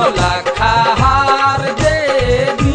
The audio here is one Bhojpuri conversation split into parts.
नौ लाखा हार दे दी।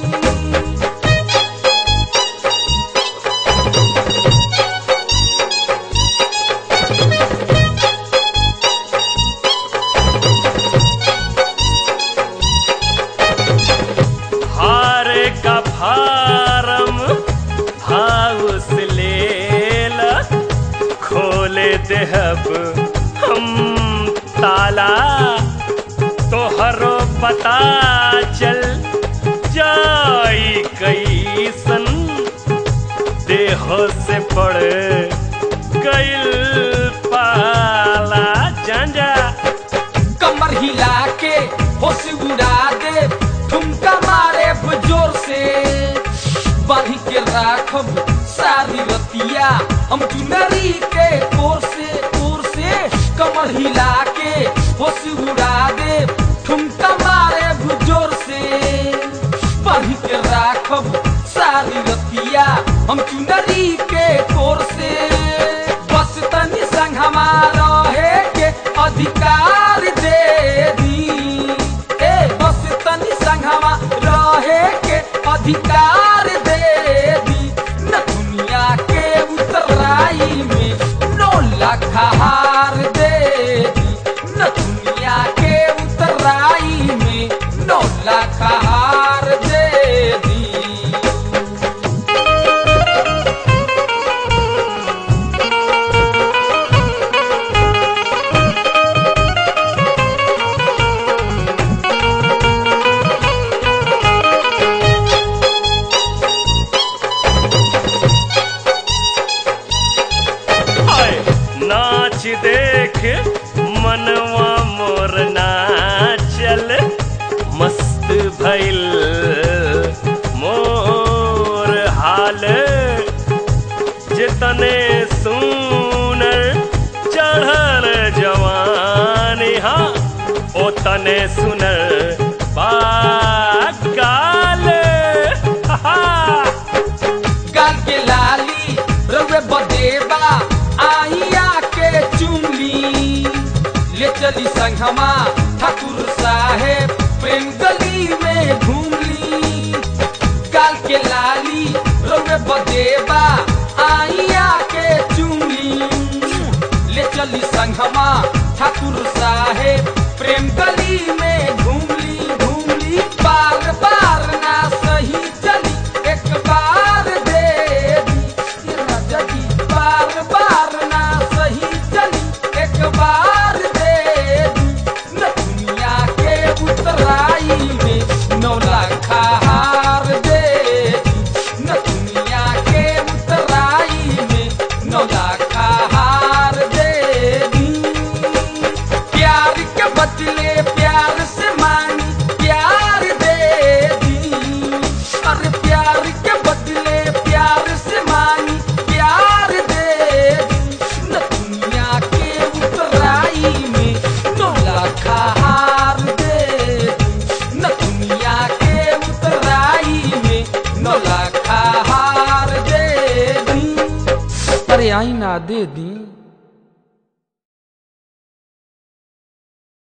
हारे का फारम भाव से ले ला, खोले देहब हम ताला, तोहरो पता चल जाई कैसन देहो से पड़ गइल पाला। जांजा कमर हिला के होश उड़ा दे, ठुमका मारे जोर से, बांधी के राखब सारी रतिया हम चुनरी के कोर से। कमर हिला के होश उड़ा दे, ठुमका मारे जोर से, बांधी के राखब सारी रतिया हम चुनरी के कोर से। बस तनी संग हमारा है के अधिकार दे दी, बस तनी संग हमारा है के अधिकार दे दी। न दुनिया के उतराई में 9 लाखा हार दे दी, न दुनिया के उतराई में 9 लाखा हार दे दी। नाच देख मनवा मोर नाचल, मस्त भइल मोर हाल, जितने सुनर चढ़ल जवानी, हाँ ओतने सुनर बागाल। गाल के लाली रवे बदेबा आइया के चुमली, ले चली संगमा ठाकुर साहेब प्रेम गली में घूमली। गाल के लाली रवे बदेबा आइया के चुमली, ले चली संगमा ठाकुर साहेब प्रेम गली में घूमली। बार बार ना सही चली, एक बार दे दी राजा जी, बार बार ना सही चली, एक बार दे दी। न दुनिया के उतराई में 9 लाखा हार दे दी, न दुनिया के उतराई में 9 लाखा हार दे दी। प्यार के बदले प्यार से मांगी प्यार दे दी, अरे प्यार के बदले प्यार से मांगी प्यार दे दी। न दुनिया के उतराई में 9 लाखा हार दे दी, न दुनिया के उतराई में 9 लाखा हार दे दी। अरे आई ना दे दी।